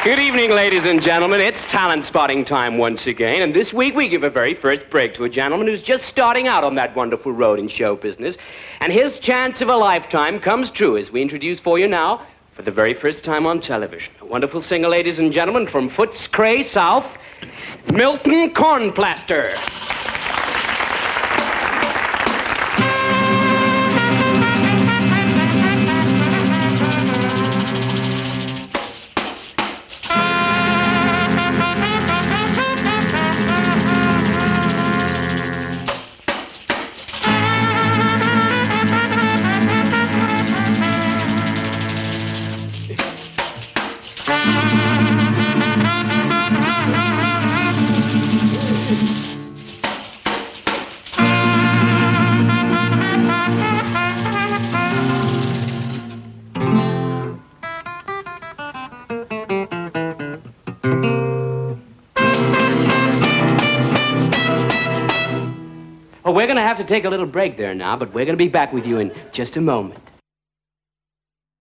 Good evening, ladies and gentlemen. It's talent spotting time once again, and this week we give a very first break to a gentleman who's just starting out on that wonderful road in show business, and his chance of a lifetime comes true as we introduce for you now, for the very first time on television, a wonderful singer, ladies and gentlemen, from Footscray South, Milton Cornplaster. Well, we're going to have to take a little break there now, but we're going to be back with you in just a moment.